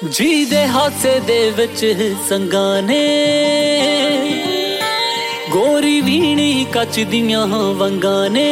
ਜੀ ਦੇ ਹਾਸੇ ਦੇ ਵਿੱਚ ਸੰਗਾਂ ਨੇ ਗੋਰੀ ਵੀਣੀ ਕੱਚ ਦੀਆਂ ਵੰਗਾਂ ਨੇ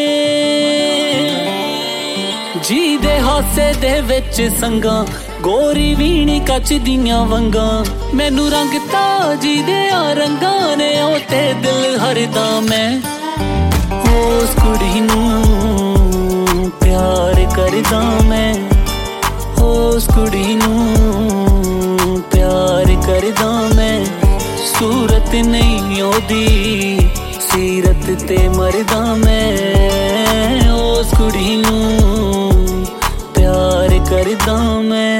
ਜੀ ਦੇ ਹਾਸੇ ਦੇ ਵਿੱਚ ਸੰਗਾਂ ਗੋਰੀ ਵੀਣੀ ਕੱਚ ਦੀਆਂ ਵੰਗਾਂ ਮੈਨੂੰ ਰੰਗ ਤਾਜੀ ਦੇ ਆ ਰੰਗਾਂ ਨੇ ਉਹ ਤੇ ਦਿਲ ਹਰਦਾ ਮੈਂ ਉਸ ਕੁੜੀ ਨੂੰ ਪਿਆਰ ਕਰਦਾ ਮੈਂ ਉਸ ਕੁੜੀ ਨੂੰ ਪਿਆਰ ਕਰਦਾ ਮੈਂ ਸੂਰਤ ਨਹੀਂ ਉਹਦੀ ਸੀਰਤ ਤੇ ਮਰਦਾ ਮੈਂ ਉਸ ਕੁੜੀ ਨੂੰ ਪਿਆਰ ਕਰਦਾ ਮੈਂ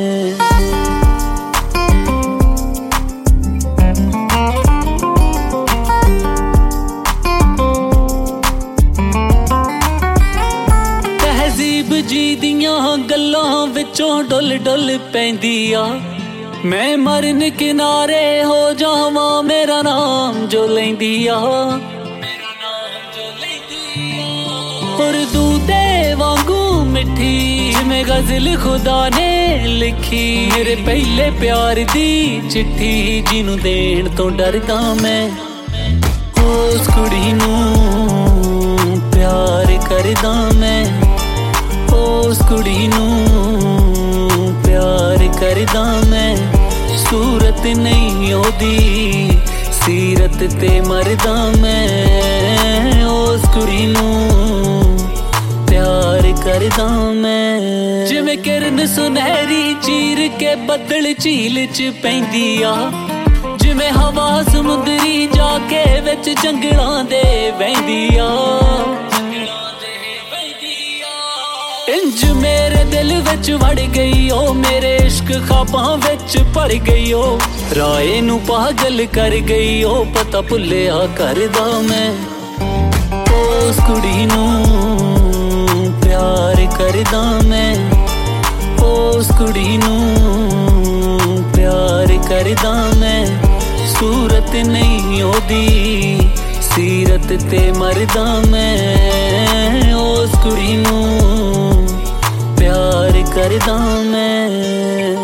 ਜੀ ਦੀਆਂ ਗੱਲਾਂ ਵਿੱਚੋਂ ਡੁੱਲ ਡੁੱਲ ਪੈਂਦੀ ਆ ਮੈਂ ਮਰਨ ਕਿਨਾਰੇ ਹੋ ਜਾਵਾਂ ਮੇਰਾ ਨਾਮ ਜੋ ਲੈਂਦੀ ਆ ਉਰਦੂ ਦੇ ਵਾਂਗੂ ਮਿੱਠੀ ਜਿਵੇਂ ਗਜ਼ਲ ਖੁਦਾ ਨੇ ਲਿਖੀ ਮੇਰੇ ਪਹਿਲੇ ਪਿਆਰ ਦੀ ਚਿੱਠੀ ਜਿਹਨੂੰ ਦੇਣ ਤੋਂ ਡਰਦਾ ਮੈਂ ਉਸ ਕੁੜੀ ਨੂੰ ਪਿਆਰ ਕਰਦਾ ਮੈਂ ਉਸ ਕੁੜੀ ਨੂੰ ਪਿਆਰ ਕਰਦਾ ਮੈਂ ਸੂਰਤ ਨਹੀਂ ਉਹਦੀ ਸੀਰਤ ਤੇ ਮਰਦਾ ਮੈਂ ਉਸ ਕੁੜੀ ਨੂੰ ਪਿਆਰ ਕਰਦਾ ਮੈਂ ਜਿਵੇਂ ਕਿਰਨ ਸੁਨਹਿਰੀ ਚੀਰ ਕੇ ਬੱਦਲ ਝੀਲ ਚ ਪੈਂਦੀ ਆ ਜਿਵੇਂ ਹਵਾ ਸਮੁੰਦਰੀ ਜਾ ਕੇ ਵਿੱਚ ਜੰਗਲਾਂ ਦੇ ਵਹਿੰਦੀ ਆ ਇੰਜ ਮੇਰੇ ਦਿਲ ਵਿੱਚ ਵੜ ਗਈ ਓ ਮੇਰੇ ਇਸ਼ਕ ਖਾਬਾਂ ਵਿੱਚ ਭਰ ਗਈ ਓ ਰਾਏ ਨੂੰ ਪਾਗਲ ਕਰ ਗਈ ਓ ਪਤਾ ਭੁੱਲਿਆ ਕਰਦਾ ਮੈਂ ਉਸ ਕੁੜੀ ਨੂੰ ਪਿਆਰ ਕਰਦਾ ਮੈਂ ਉਸ ਕੁੜੀ ਨੂੰ ਪਿਆਰ ਕਰਦਾ ਮੈਂ ਸੂਰਤ ਨਹੀਂ ਉਹਦੀ ਸੀਰਤ ਤੇ ਮਰਦਾ ਮੈਂ ਉਸ ਕੁੜੀ ਨੂੰ ਪਿਆਰ ਕਰਦਾ ਮੈਂ